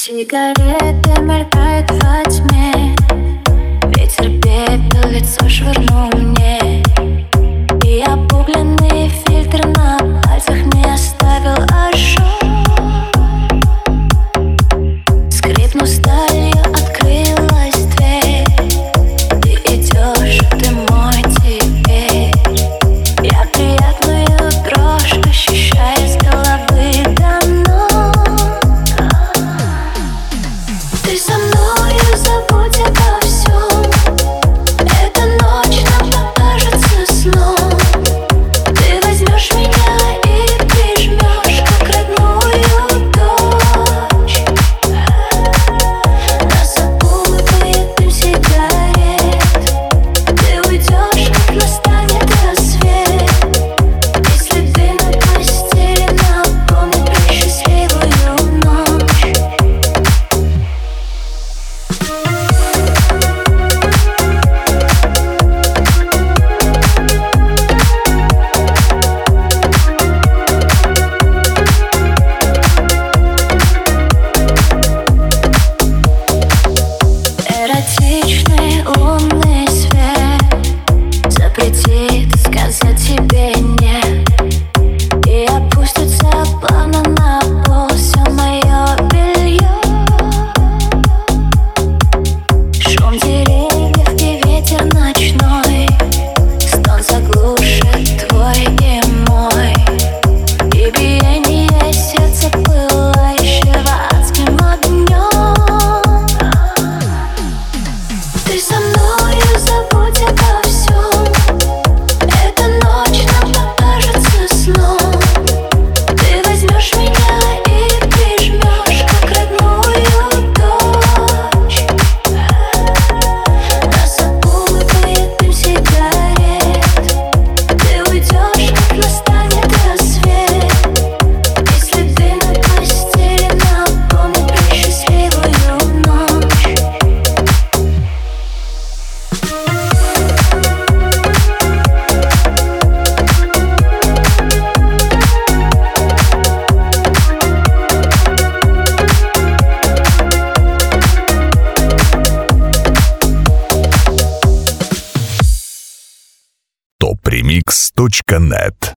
Сигареты мелькают во тьме, ветер пепел лицо швырнул мне, и обугленный фильтр на пальцах не оставил ожог. Скрипнув сталью, открылась дверь. Ты идешь, ты мой теперь. Я приятную дрожь ощущаю с головы до ног. Ты со мною, забудь обо всем. Эта ночь нам покажется сном. Ты возьмешь меня и прижмешь, как родную дочь. Нас окутает дым сигарет. Ты уйдешь, как настанет рассвет. И следы на постели напомнят про счастливую ночь. Эротичный лунный свет запретит сказать тебе нет, и опустится плавно на пол все мое белье. Шум деревьев и ветер ночной, стон заглушит твой и мой, и биение сердца пылающего адским огнем. Ты со мною, забудь обо всем. Эта ночь нам покажется сном. Ты возьмешь меня и прижмешь, как родную дочь. Нас окутает дым сигарет. Ты уйдешь, как настанет рассвет. И следы на постели напомнят про счастливую ночь. topremix.net